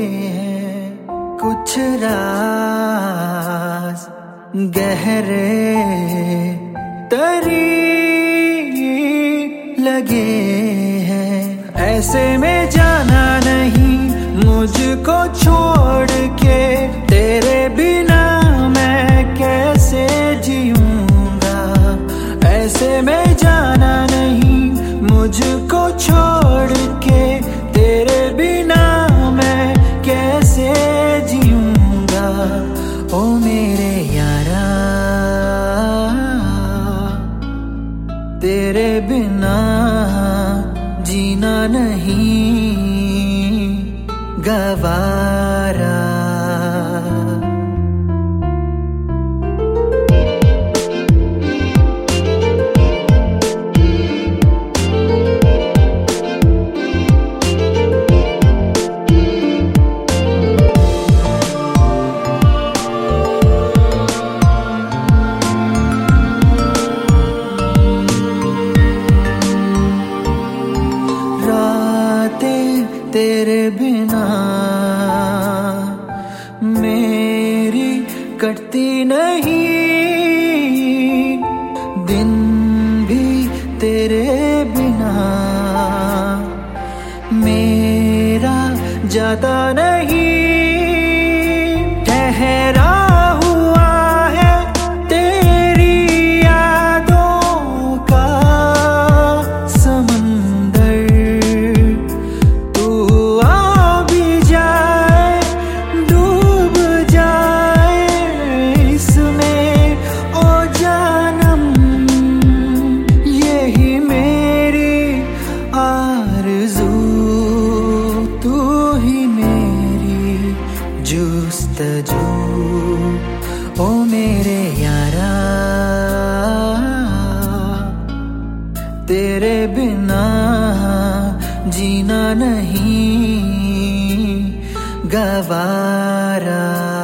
हैं कुछ राज गहरे तरी लगे हैं। ऐसे में जाना नहीं मुझको छोड़ के, तेरे बिना मैं कैसे जीऊंगा। ऐसे में जाना नहीं मुझको छोड़ के, तेरे बिना मैं कैसे जीऊंगा। ओ मेरे यारा तेरे बिना जीना नहीं गवारा। तेरे बिना मेरी कटती नहीं, दिन भी तेरे बिना मेरा जाता नहीं। ठहरा हुआ है तेरी यादों का समंदर, जुस्तजू। ओ मेरे यारा तेरे बिना जीना नहीं गवारा।